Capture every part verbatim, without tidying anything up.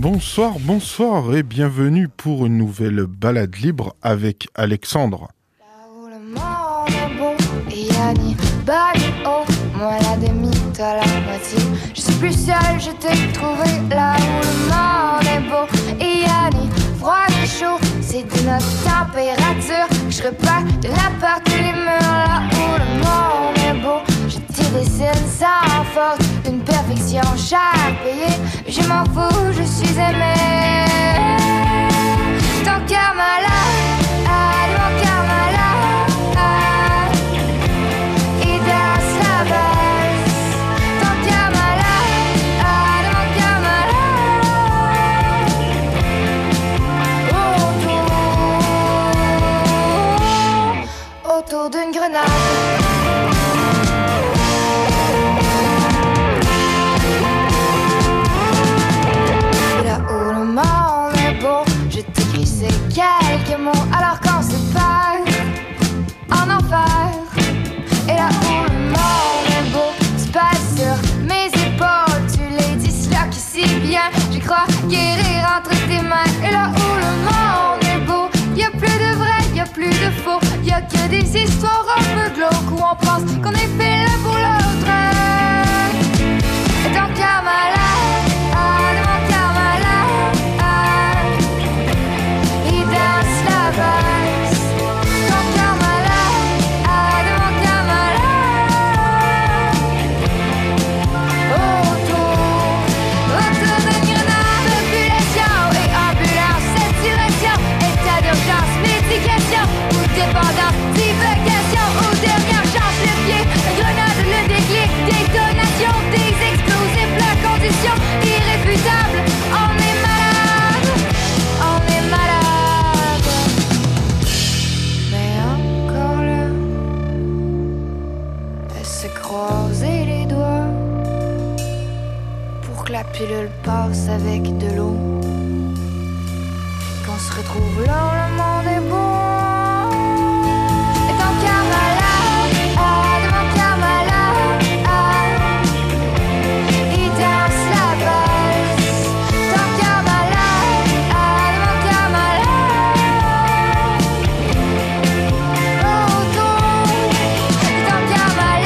Bonsoir, bonsoir et bienvenue pour une nouvelle balade libre avec Alexandre. Là où le monde est beau, et y'a ni bas ni haut, moi la demi, toi la moitié. Je suis plus seule, je t'ai trouvé. Là où le monde est beau, et y'a ni froid ni chaud, c'est de notre température que je repars de l'appart et les murs. Là où le monde est beau, je t'y dessine sans force, d'une perfection chère payée. Je m'en fous, je suis aimée. Ton cœur malade, ah, mon cœur malade, il danse la valse. Ton cœur malade, ah, mon cœur malade, autour, autour d'une grenade. Quelques mots alors qu'on se perd en enfer. Et là où le monde est beau se passe sur mes épaules. Tu les disloques si bien, je crois guérir entre tes mains. Et là où le monde est beau, y'a plus de vrai, y'a plus de faux, y'a que des histoires un peu glauques où on pense qu'on est fait l'un pour l'autre. Et ton cœur malade, ah, de mon cœur malade, danse la valse. Ton cœur malade, ah, de mon cœur malade, autour, autour d'une grenade. Population et ambulance, cette direction, état d'urgence, médication ou dépendance, divagation ou dernière chance. Le pied, la grenade, le déclic, détonation, des explosifs, la condition irréfutable. On est malade, on est malade. Se croiser les doigts pour que la pilule passe avec de l'eau, qu'on se retrouve là où le monde est beau. Et ton cœur malade, ah, de mon cœur malade, ah, il danse la valse. Ton cœur malade, ah, de mon cœur malade, autour. Et ton cœur malade,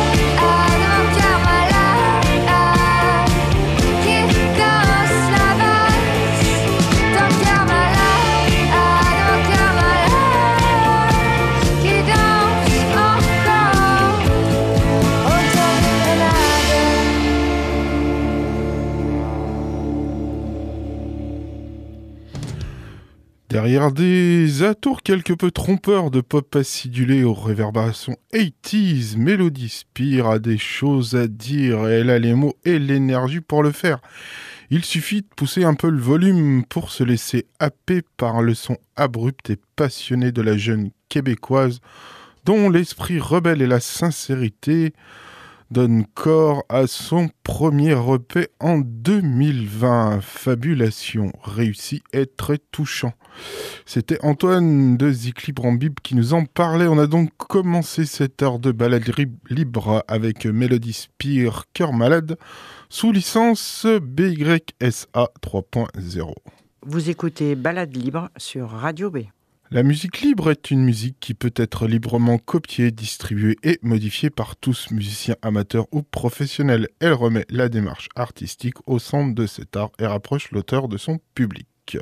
Derrière des atours quelque peu trompeurs de pop acidulé aux réverbérations quatre-vingt-dix, Mélodie Spire a des choses à dire et elle a les mots et l'énergie pour le faire. Il suffit de pousser un peu le volume pour se laisser happer par le son abrupt et passionné de la jeune québécoise dont l'esprit rebelle et la sincérité donne corps à son premier E P en deux mille vingt. Fabulation, réussi et très touchant. C'était Antoine de Zikli-Brambib qui nous en parlait. On a donc commencé cette heure de balade libre avec Mélodie Spire, Cœur malade, sous licence B Y S A trois point zéro. Vous écoutez Balade libre sur Radio B. La musique libre est une musique qui peut être librement copiée, distribuée et modifiée par tous, musiciens amateurs ou professionnels. Elle remet la démarche artistique au centre de cet art et rapproche l'auteur de son public.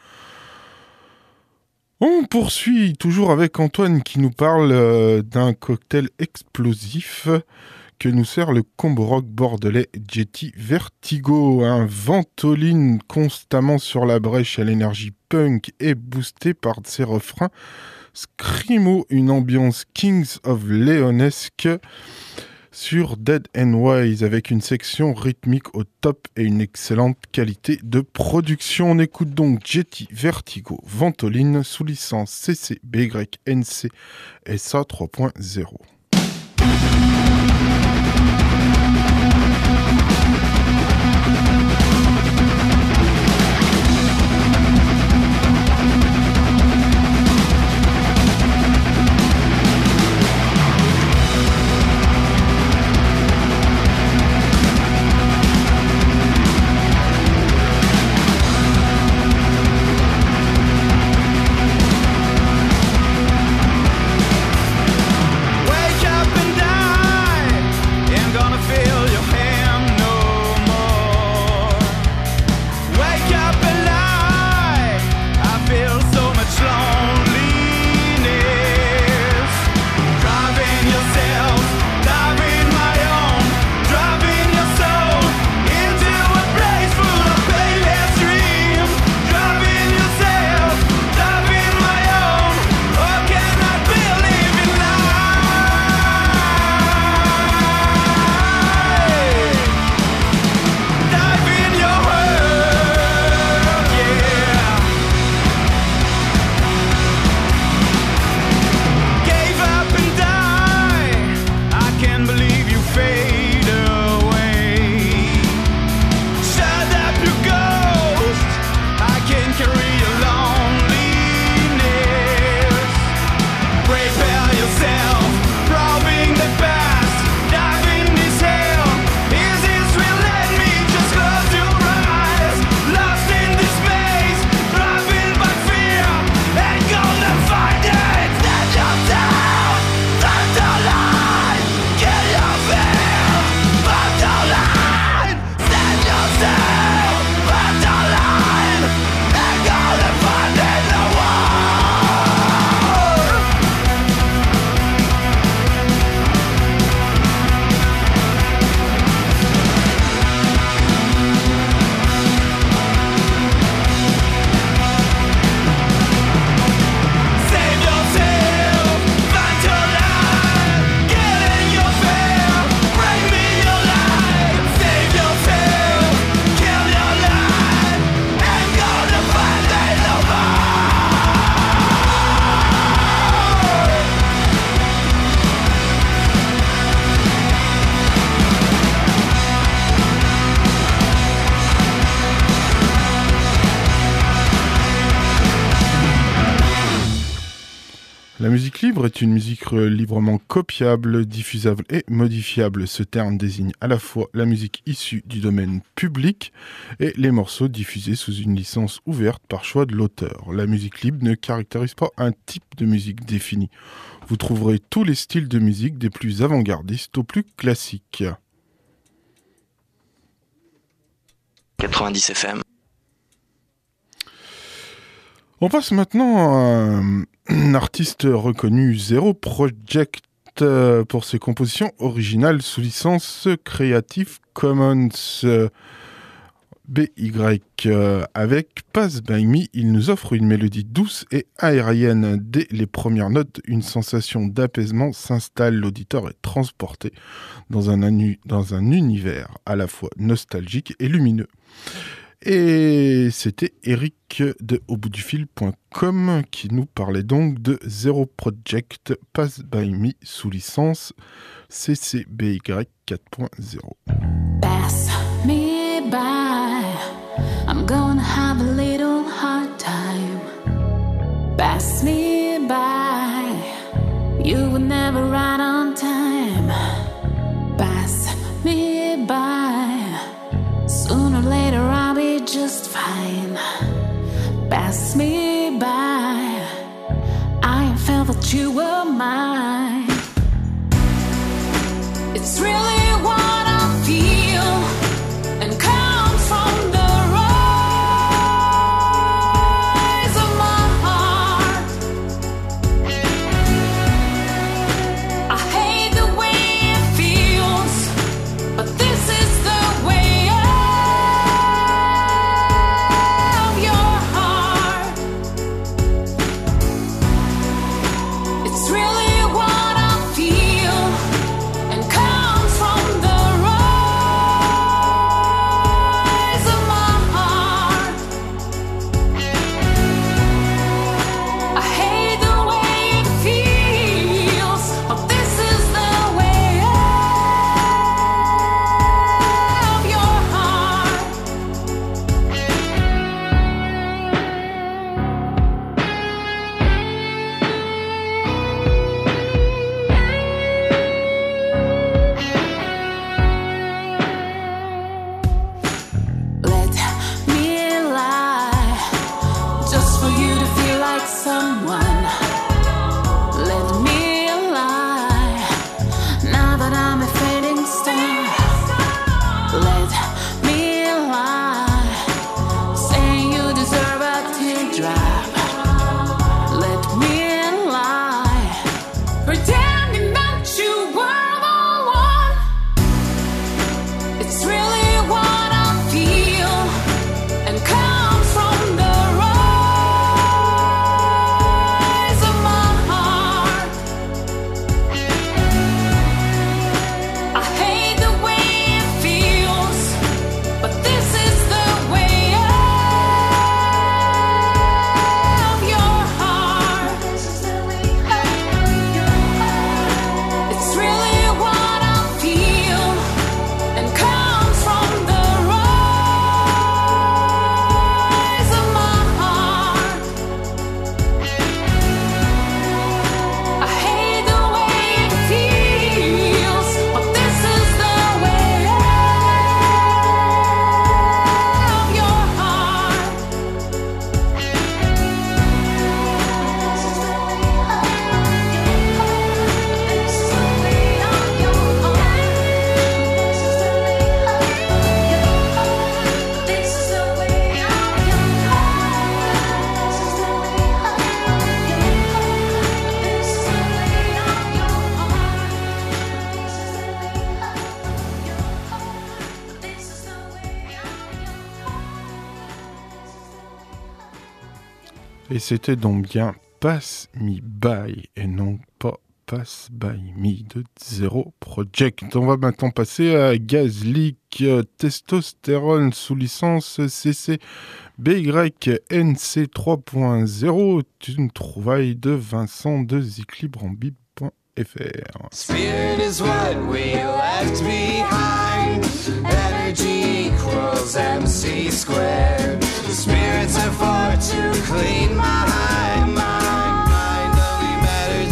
On poursuit toujours avec Antoine qui nous parle euh, d'un cocktail explosif que nous sert le combo rock bordelais Jetty Vertigo, un ventoline constamment sur la brèche à l'énergie punk et boosté par ses refrains screamo, une ambiance Kings of Leonesque sur Dead and Wise avec une section rythmique au top et une excellente qualité de production. On écoute donc Jetty Vertigo Ventoline sous licence C C B Y N C S A trois point zéro. La musique libre est une musique librement copiable, diffusable et modifiable. Ce terme désigne à la fois la musique issue du domaine public et les morceaux diffusés sous une licence ouverte par choix de l'auteur. La musique libre ne caractérise pas un type de musique défini. Vous trouverez tous les styles de musique, des plus avant-gardistes aux plus classiques. quatre-vingt-dix F M. On passe maintenant à un artiste reconnu, Zero Project, pour ses compositions originales sous licence Creative Commons. B Y avec Pass By Me, il nous offre une mélodie douce et aérienne. Dès les premières notes, une sensation d'apaisement s'installe. L'auditeur est transporté dans un, anu- dans un univers à la fois nostalgique et lumineux. Et c'était Eric de au bout du fil point com qui nous parlait donc de Zero Project Pass By Me sous licence C C B Y quatre point zéro. Pass me by, I'm gonna have a little hard time. Pass me by, you will never run on time. Pass me by, sooner or later I'll be just fine. Pass me by, I felt that you were mine. It's really what I feel and comes from the rise of my heart. I hate the way it feels, but this is the way of your heart. It's really what I feel and comes from the rise of my heart. I hate the way it feels, but this is the way of your heart. Let me lie, just for you to feel like someone. Let me lie, now that I'm a fading star. Let me lie, saying you deserve a teardrop. Let me lie, pretending that you were the one. It's really what I feel and comes from the rise of my heart. I hate the way it feels, but this is the way of your heart. It's really what I feel and comes from the rise of my heart. I hate the way it feels, but this is the way of your heart. Et c'était donc bien Pass Me By et non pas Pass By Me de Zero Project. On va maintenant passer à Gazleak, euh, Testostérone sous licence C C B Y N C trois point zéro, une trouvaille de Vincent de Ziclibrambib point F R. Spirit is what we left behind. Energy equals M C squared. The spirits are far too clean. My mind, mind, mind only matters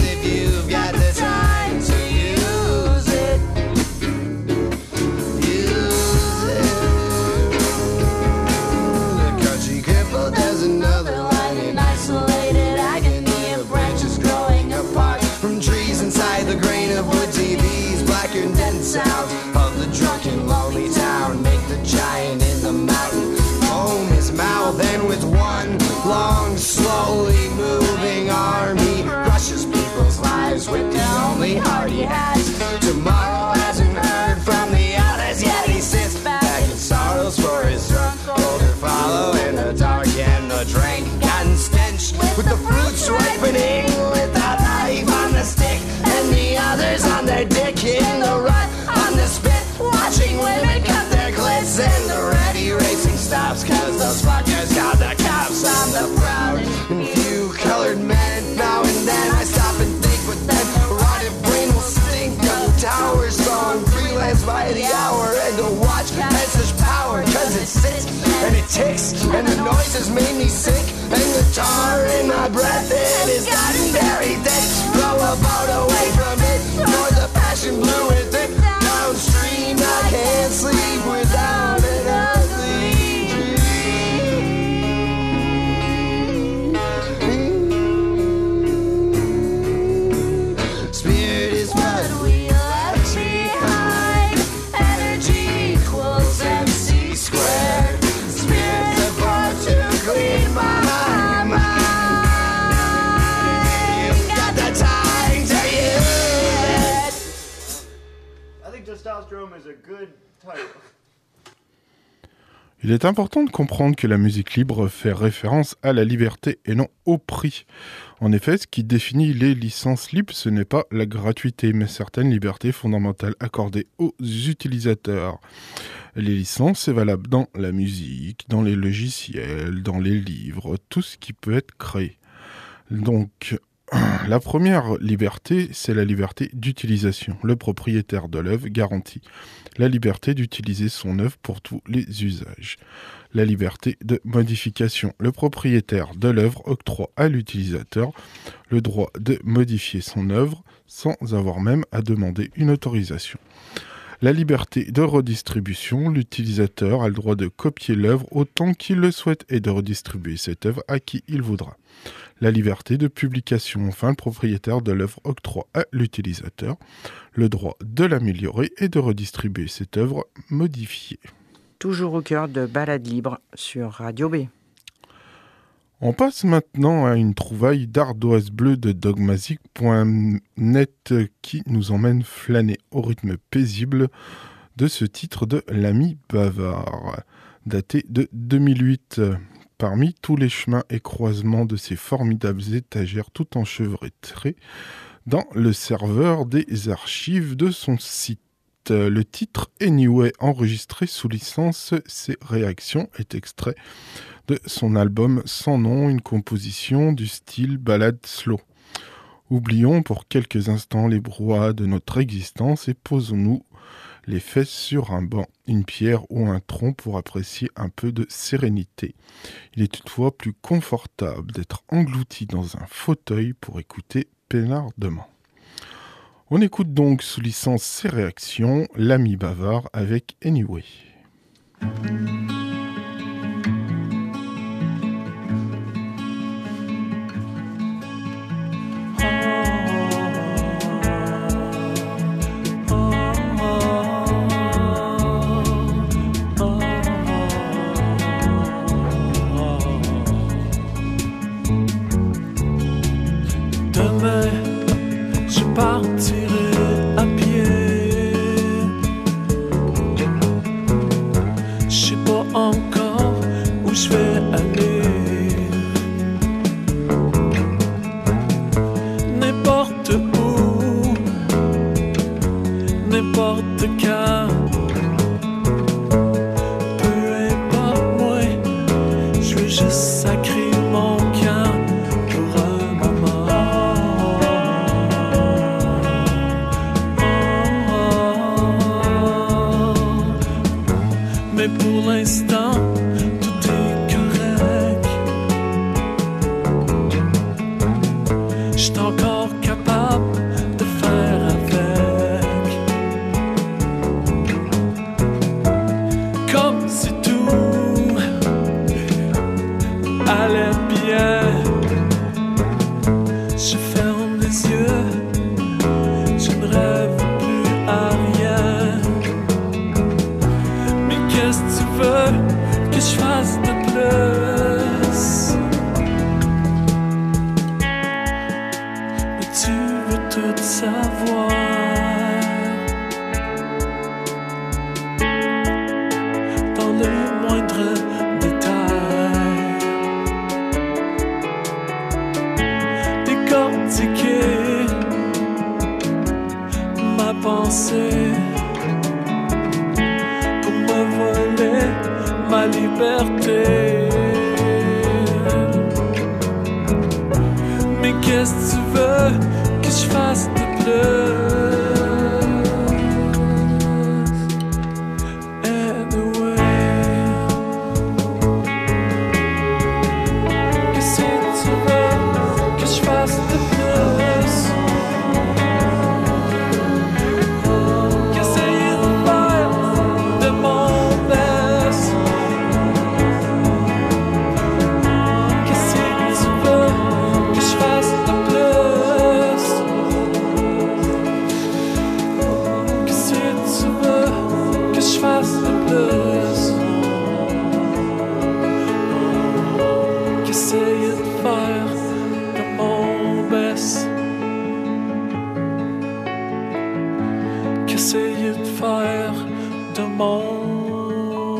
cops, cause those fuckers got the cops. I'm the proud and few colored men. Now and then I stop and think, but then a rotted brain will stink of the towers. So I'm freelance by the hour and to watch has such power, cause it sits and it ticks and the noise has made me sick. And the tar in my breath, it has gotten very thick. Blow a boat away from it, nor the passion blew with it. Downstream, I can't sleep without an ugly dream. Spirit is what we left behind. Energy equals M C squared. Spirit's a part to clean my mind. Got the time to use it. I think Testosterone is a good title. Il est important de comprendre que la musique libre fait référence à la liberté et non au prix. En effet, ce qui définit les licences libres, ce n'est pas la gratuité, mais certaines libertés fondamentales accordées aux utilisateurs. Les licences, c'est valable dans la musique, dans les logiciels, dans les livres, tout ce qui peut être créé. Donc, la première liberté, c'est la liberté d'utilisation. Le propriétaire de l'œuvre garantit la liberté d'utiliser son œuvre pour tous les usages. La liberté de modification. Le propriétaire de l'œuvre octroie à l'utilisateur le droit de modifier son œuvre sans avoir même à demander une autorisation. La liberté de redistribution. L'utilisateur a le droit de copier l'œuvre autant qu'il le souhaite et de redistribuer cette œuvre à qui il voudra. La liberté de publication. Enfin, le propriétaire de l'œuvre octroie à l'utilisateur le droit de l'améliorer et de redistribuer cette œuvre modifiée. Toujours au cœur de Balade libre sur Radio B. On passe maintenant à une trouvaille d'ardoise bleue de dogmatic point net qui nous emmène flâner au rythme paisible de ce titre de l'ami bavard, daté de deux mille huit. Parmi tous les chemins et croisements de ces formidables étagères tout enchevêtrées dans le serveur des archives de son site. Le titre Anyway, enregistré sous licence Ses Réactions, est extrait de son album Sans nom, une composition du style ballade slow. Oublions pour quelques instants les brouhahas de notre existence et posons-nous les fesses sur un banc, une pierre ou un tronc pour apprécier un peu de sérénité. Il est toutefois plus confortable d'être englouti dans un fauteuil pour écouter peinardement. On écoute donc sous licence Ses Réactions, l'ami bavard avec Anyway. Partirai à pied. Je sais pas encore où je vais aller. N'importe où, n'importe quand. Peu importe moi, je veux juste sacrer mon camp pour un moment. Mais pour l'instant, tout est correct. J'suis encore capable de faire avec. Comme si tout allait bien. Je ferme les yeux, je ne rêve plus à rien. Qu'est-ce que tu veux que je fasse de plus? Mais tu veux tout savoir. Dans le moindre détail. Décortiquer ma pensée. Ma ma liberté. Mais qu'est-ce que tu veux que je fasse de plus? Qu'essayer de faire de mon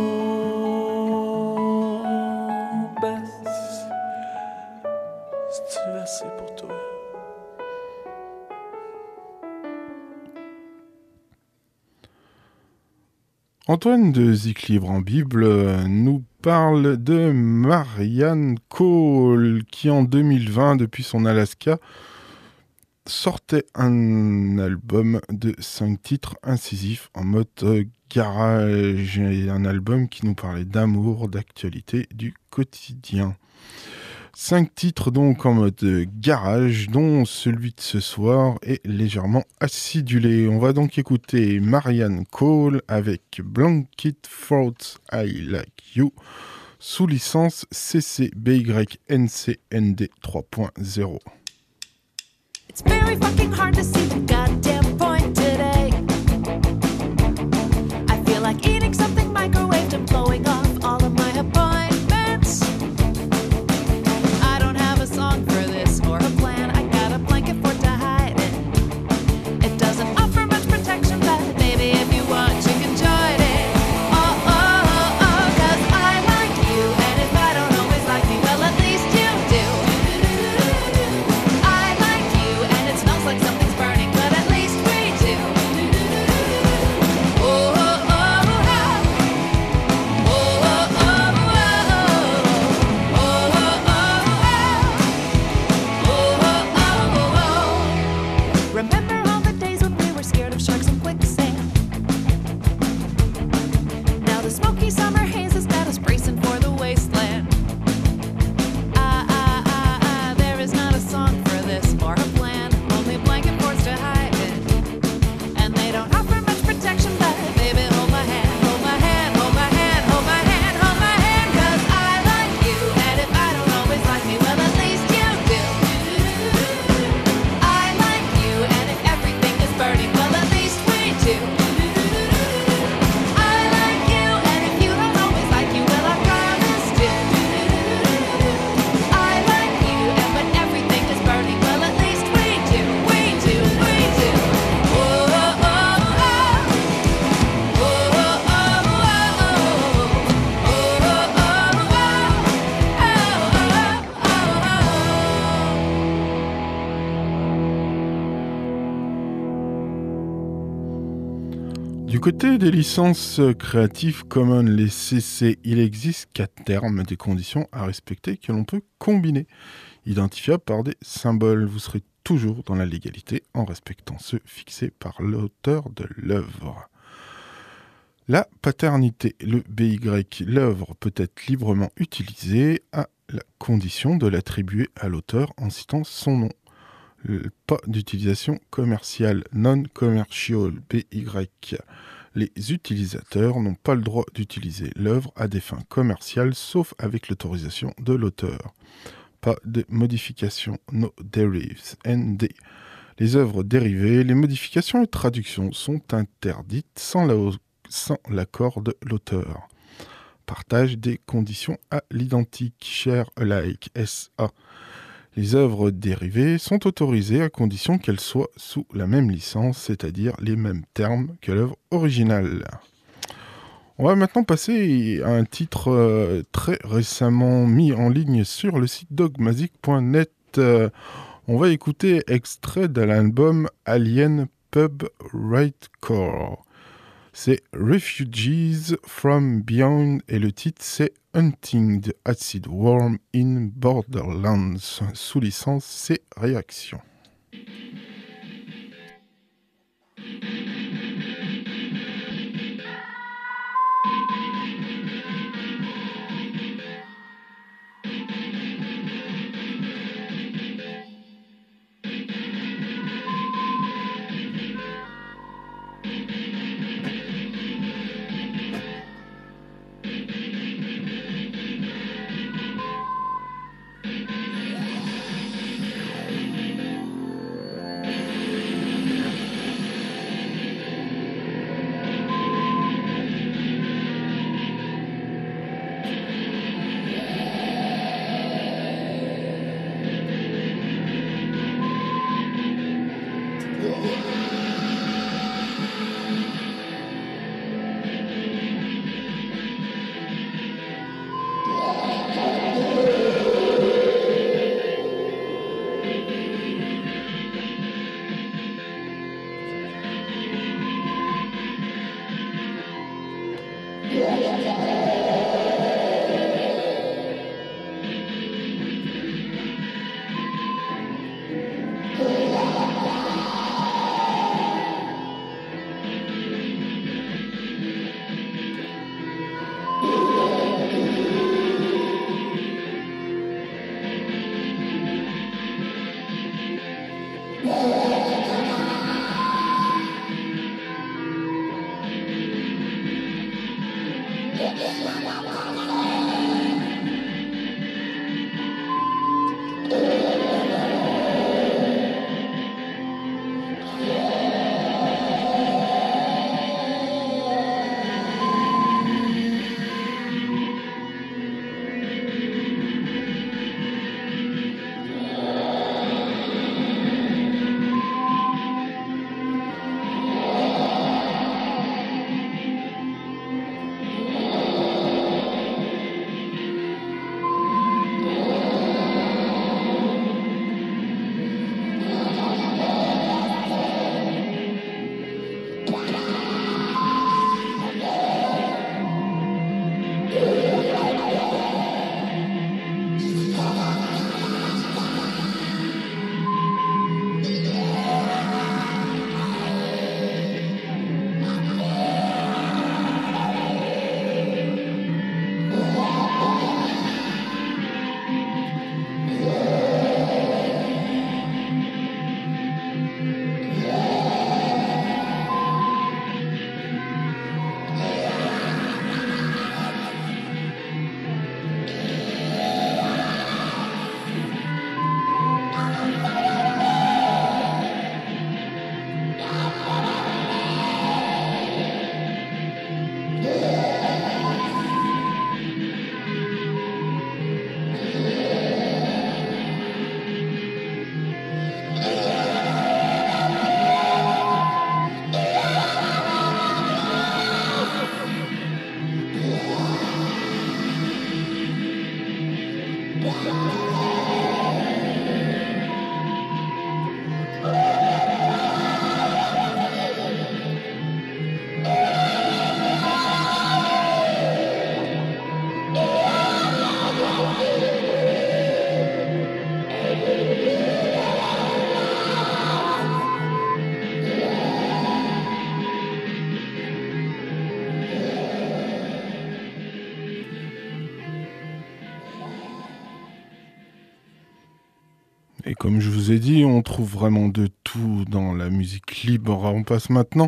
best. C'est-tu assez pour toi? Antoine de Zik Livre en Bible nous parle de Marianne Cole qui en deux mille vingt, depuis son Alaska, sortait un album de cinq titres incisifs en mode garage, et un album qui nous parlait d'amour, d'actualité, du quotidien. Cinq titres donc en mode garage, dont celui de ce soir est légèrement acidulé. On va donc écouter Marianne Cole avec Blanket Throats I Like You, sous licence C C B Y N C N D trois point zéro. It's very fucking hard to see the goddamn point today. I feel like eating something microwaved and blowing off all of my appointments. I don't have a song for this or a plan. I got a blanket for to hide it. It doesn't offer much protection, but baby, if you want, you can join it. Oh, oh, oh, oh, 'cause I like you, and if I don't always like you, well, at least you do. I like you, and it smells like something's burning, but at least we do. Oh, oh, oh, oh. Oh, oh, oh, oh. Oh, oh, oh, oh. Oh, oh, oh, oh. Remember all the days when we were scared of sharks and quicksand? Now the smoky summer haze has got us bracing for the wasteland. Ah, ah, ah, ah, there is not a song for this or a plan. Only blanket forts to hide it. And they don't offer much protection, but baby, hold my hand, hold my hand, hold my hand, hold my hand, hold my hand. 'Cause I like you, and if I don't always like me, well, at least you do. I like you, and if everything is burning, well, at least we do. I like you, and if you don't always like you, well, I promise to. I like you, and when everything is burning, well, at least we do, we do, we do. Oh, oh, oh, oh. Oh, oh, oh, oh. Oh, oh, oh, Du côté des licences Creative Commons, les C C, il existe qu'à terme des conditions à respecter que l'on peut combiner, identifiables par des symboles. Vous serez toujours dans la légalité en respectant ceux fixés par l'auteur de l'œuvre. La paternité, le B Y, l'œuvre peut être librement utilisée à la condition de l'attribuer à l'auteur en citant son nom. Le- pas d'utilisation commerciale, non-commercial, B Y. Les utilisateurs n'ont pas le droit d'utiliser l'œuvre à des fins commerciales, sauf avec l'autorisation de l'auteur. Pas de modification, no derives, N D. Les œuvres dérivées, les modifications et traductions sont interdites sans la- sans l'accord de l'auteur. Partage des conditions à l'identique, share alike, S A. Les œuvres dérivées sont autorisées à condition qu'elles soient sous la même licence, c'est-à-dire les mêmes termes que l'œuvre originale. On va maintenant passer à un titre euh, très récemment mis en ligne sur le site dogmazic point net. Euh, on va écouter extrait de l'album Alien Pub Rightcore. C'est Refugees from Beyond et le titre c'est Hunting the Acid Worm in Borderlands. Sous licence, c'est Réaction. Et comme je vous ai dit, on trouve vraiment de tout dans la musique libre. On passe maintenant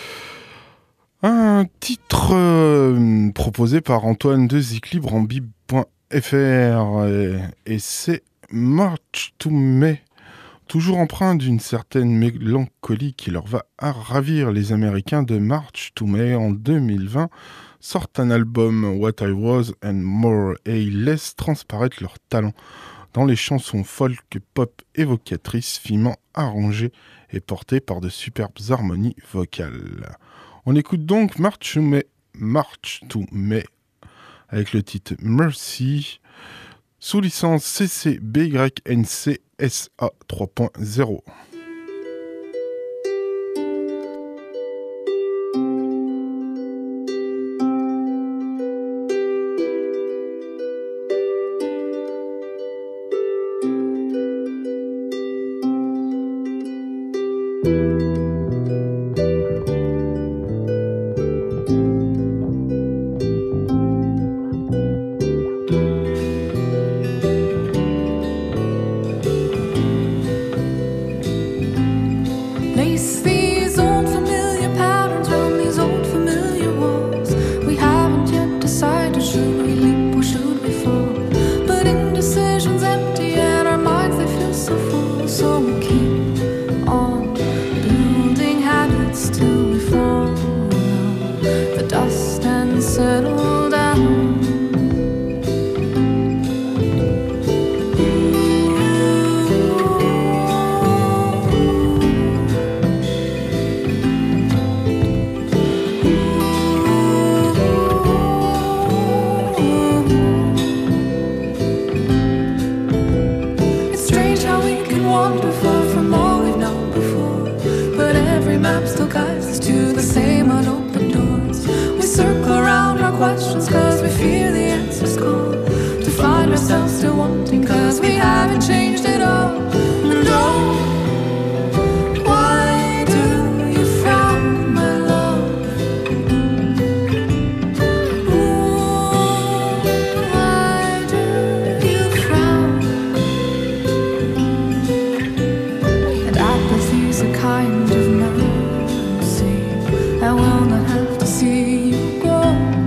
à un titre euh, proposé par Antoine de Ziclibre en bib point f r et, et c'est March to May, toujours empreint d'une certaine mélancolie qui leur va à ravir. Les Américains de March to May en deux mille vingt sortent un album What I Was and More et ils laissent transparaître leur talent dans les chansons folk pop évocatrices, finement arrangées et portées par de superbes harmonies vocales. On écoute donc March to May, March to May avec le titre Mercy, sous licence C C B Y N C S A trois point zéro. dust and settle down. Questions cause we fear the answers call to find ourselves still wanting cause we haven't changed at all. And oh, why do you frown, my love? Ooh, why do you frown? And apathy's a kind of mercy. I will not have to see you go.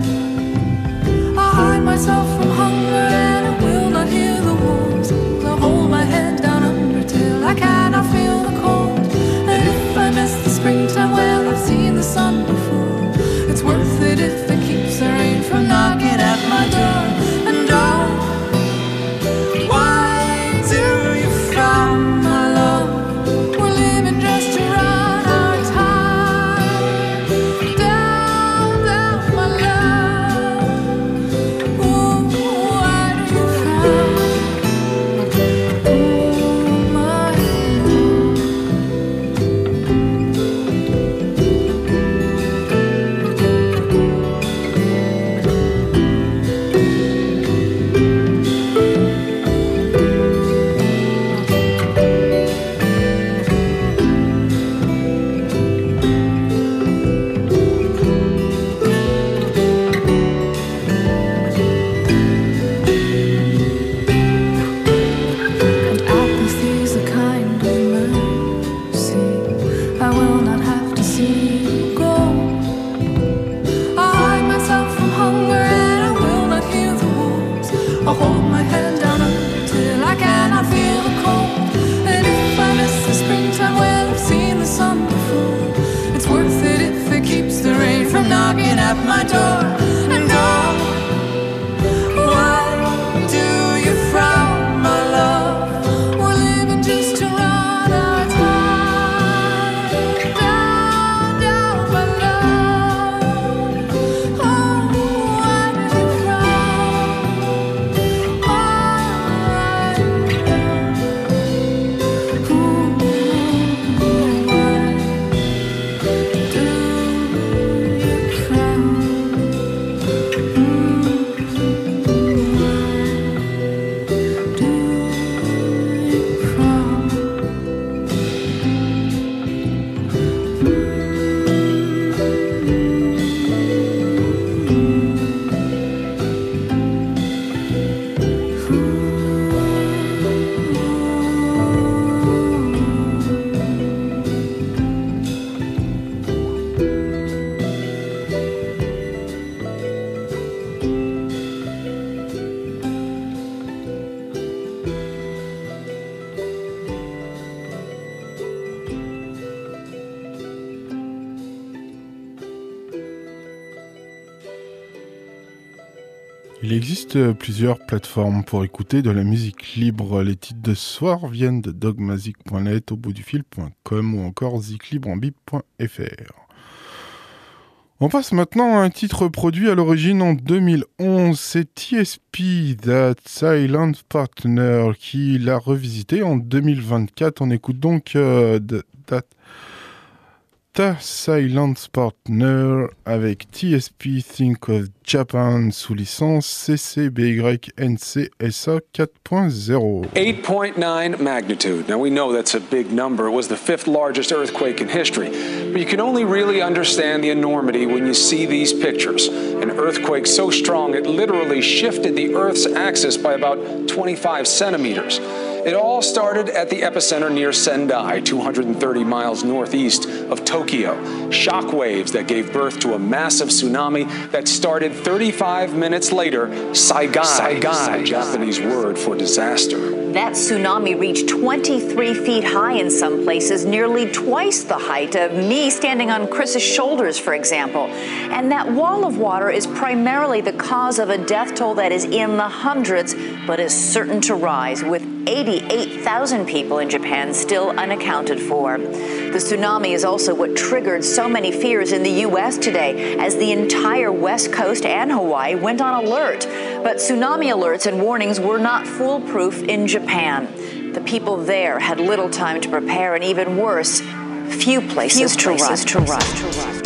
Myself from hunger and I will not hear the wolves. I'll hold my head down under till I cannot feel the cold. And if I miss the springtime, well, I've seen the sun before. It's worth it if it keeps the rain from knocking at my door. And oh, why do you frown, my love? We're living just to run our time. Down, down, my love. Il existe plusieurs plateformes pour écouter de la musique libre. Les titres de ce soir viennent de dogmazic point net, au bout du fil point com ou encore zik libre en bip point f r. On passe maintenant à un titre produit à l'origine en deux mille onze. C'est T S P, That Silent Partner, qui l'a revisité en deux mille vingt-quatre. On écoute donc euh, That Ta Silent Partner avec T S P Think of Japan sous licence C C B Y N C S A quatre point zéro. eight point nine magnitude. Now we know that's a big number. It was the fifth largest earthquake in history. But you can only really understand the enormity when you see these pictures. An earthquake so strong it literally shifted the Earth's axis by about twenty-five centimeters. It all started at the epicenter near Sendai, two hundred thirty miles northeast of Tokyo. Shock waves that gave birth to a massive tsunami that started thirty-five minutes later. Saigai, Saigai, is the Japanese word for disaster. That tsunami reached twenty-three feet high in some places, nearly twice the height of me standing on Chris's shoulders, for example. And that wall of water is primarily the cause of a death toll that is in the hundreds, but is certain to rise, with eighty-eight thousand people in Japan still unaccounted for. The tsunami is also what triggered so many fears in the U S today, as the entire West Coast and Hawaii went on alert. But tsunami alerts and warnings were not foolproof in Japan. The people there had little time to prepare, and even worse, few places, few places to run. To run.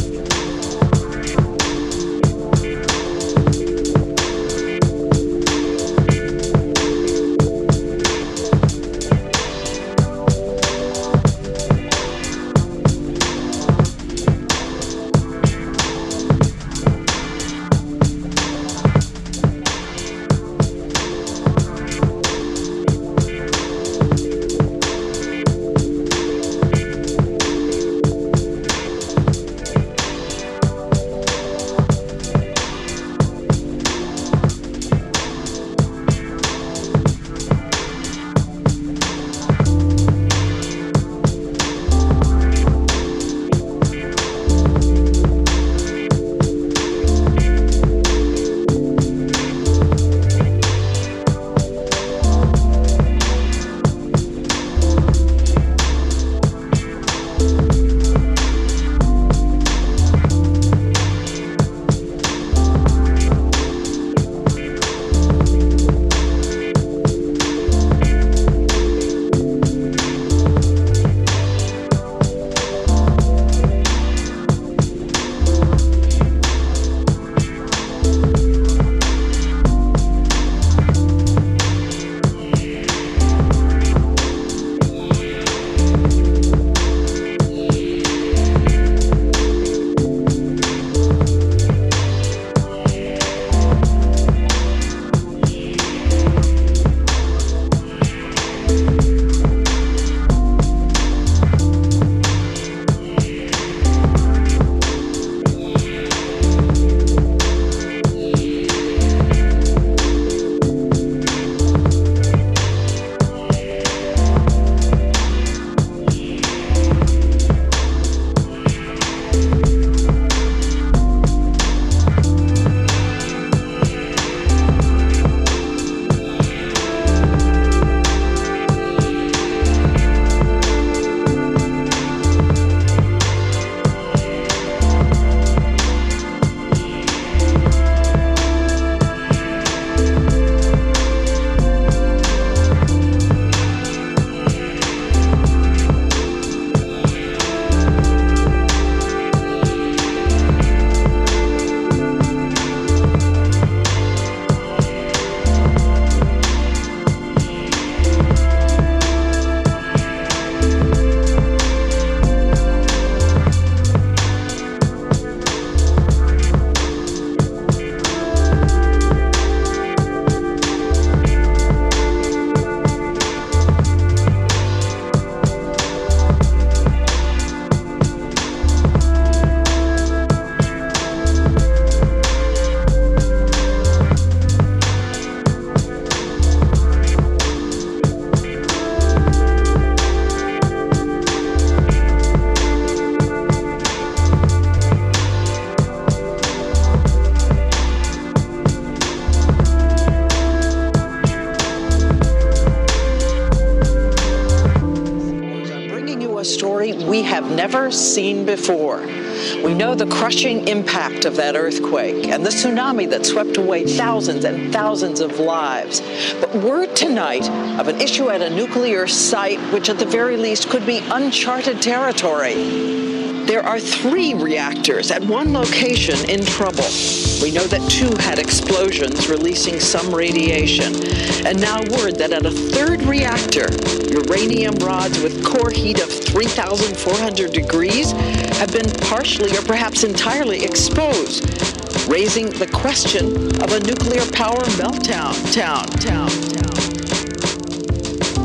never seen before. We know the crushing impact of that earthquake and the tsunami that swept away thousands and thousands of lives. But word tonight of an issue at a nuclear site which at the very least could be uncharted territory. There are three reactors at one location in trouble. We know that two had explosions releasing some radiation. And now word that at a third reactor, uranium rods with core heat of three thousand four hundred degrees have been partially or perhaps entirely exposed, raising the question of a nuclear power meltdown. Town, town, town.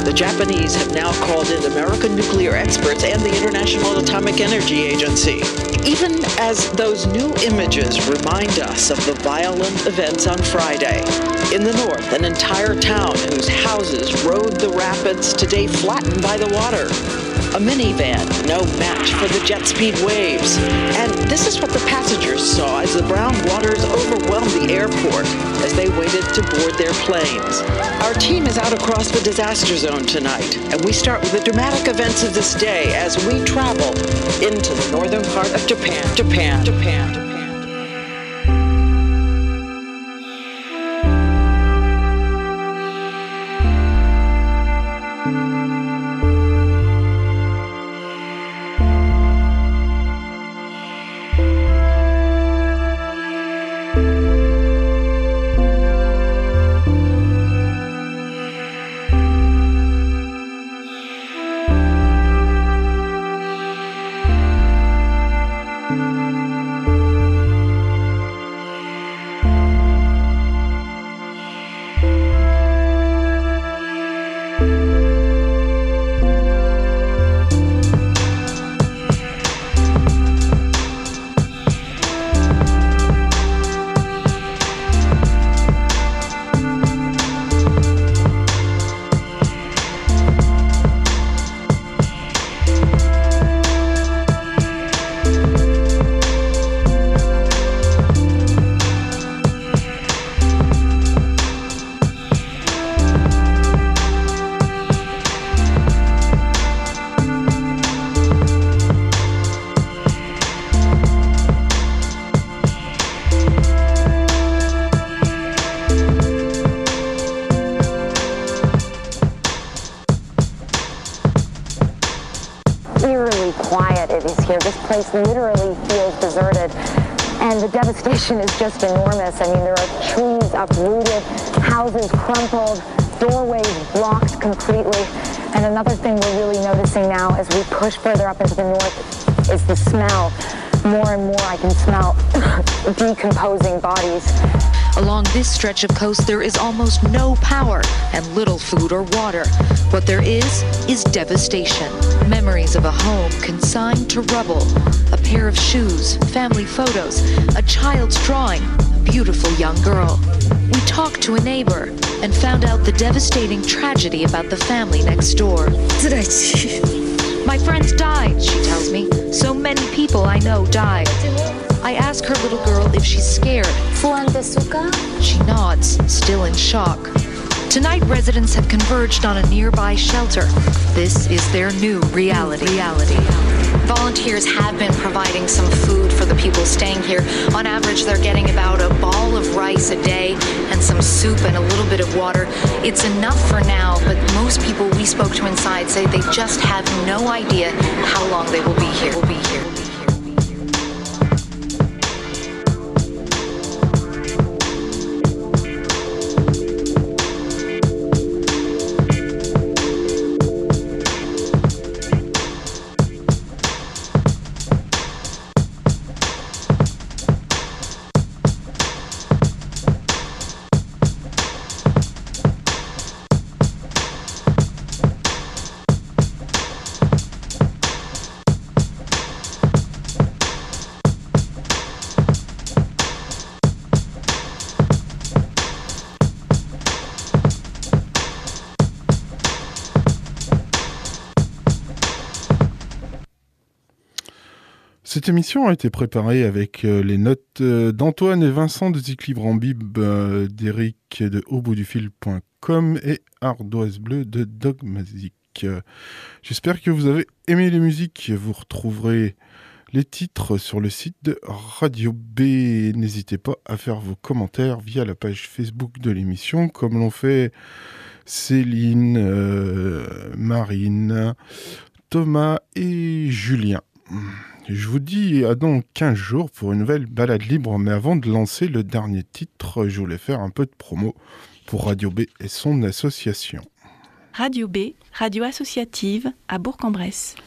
The Japanese have now called in American nuclear experts and the International Atomic Energy Agency. Even as those new images remind us of the violent events on Friday. In the north, an entire town whose houses rode the rapids, today flattened by the water. A minivan, no match for the jet speed waves. And this is what the passengers saw as the brown waters overwhelmed the airport as they waited to board their planes. Our team is out across the disaster zone tonight, and we start with the dramatic events of this day as we travel into the northern part of Japan, Japan, Japan, Japan. Literally feels deserted, and the devastation is just enormous. I mean, there are trees uprooted, houses crumpled, doorways blocked completely. And another thing we're really noticing now as we push further up into the north is the smell. More and more I can smell decomposing bodies. Along this stretch of coast, there is almost no power and little food or water. What there is, is devastation. Memories of a home consigned to rubble. A pair of shoes, family photos, a child's drawing, a beautiful young girl. We talked to a neighbor and found out the devastating tragedy about the family next door. My friends died, she tells me. So many people I know died. I ask her little girl if she's scared. She nods, still in shock. Tonight, residents have converged on a nearby shelter. This is their new reality. reality. Volunteers have been providing some food for the people staying here. On average, they're getting about a ball of rice a day and some soup and a little bit of water. It's enough for now, but most people we spoke to inside say they just have no idea how long they will be here. Will be here. Cette émission a été préparée avec les notes d'Antoine et Vincent de Déséquilibre en Bib, d'Eric de au bout du fil point com et Ardoise Bleue de Dogmatic. J'espère que vous avez aimé les musiques. Vous retrouverez les titres sur le site de Radio B. N'hésitez pas à faire vos commentaires via la page Facebook de l'émission, comme l'ont fait Céline, euh, Marine, Thomas et Julien. Je vous dis à dans quinze jours pour une nouvelle balade libre, mais avant de lancer le dernier titre, je voulais faire un peu de promo pour Radio B et son association. Radio B, radio associative à Bourg-en-Bresse.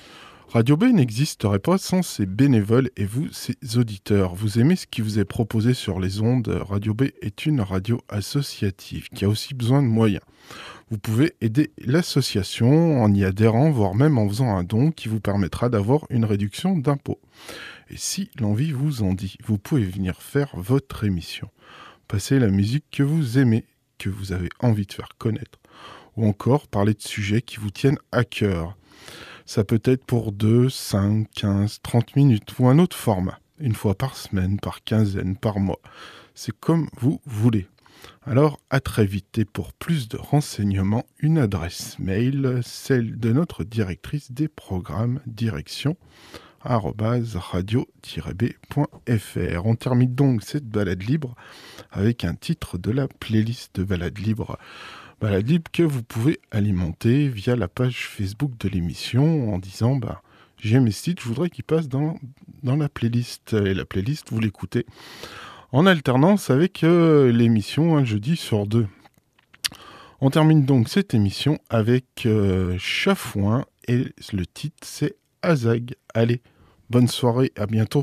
Radio B n'existerait pas sans ses bénévoles et vous, ses auditeurs. Vous aimez ce qui vous est proposé sur les ondes. Radio B est une radio associative qui a aussi besoin de moyens. Vous pouvez aider l'association en y adhérant, voire même en faisant un don qui vous permettra d'avoir une réduction d'impôts. Et si l'envie vous en dit, vous pouvez venir faire votre émission. Passer la musique que vous aimez, que vous avez envie de faire connaître. Ou encore parler de sujets qui vous tiennent à cœur. Ça peut être pour deux, cinq, quinze, trente minutes ou un autre format. Une fois par semaine, par quinzaine, par mois. C'est comme vous voulez. Alors, à très vite. Et pour plus de renseignements, une adresse mail, celle de notre directrice des programmes, direction arobase radio tiret b point f r. On termine donc cette balade libre avec un titre de la playlist de balade libre. Balade libre que vous pouvez alimenter via la page Facebook de l'émission en disant bah, « J'ai mes sites, je voudrais qu'ils passent dans, dans la playlist ». Et la playlist, vous l'écoutez en alternance avec euh, l'émission un jeudi sur deux. On termine donc cette émission avec euh, Chafouin et le titre c'est Azag. Allez, bonne soirée, à bientôt.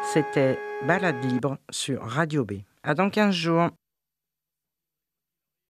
C'était Balade libre sur Radio B. À dans quinze jours.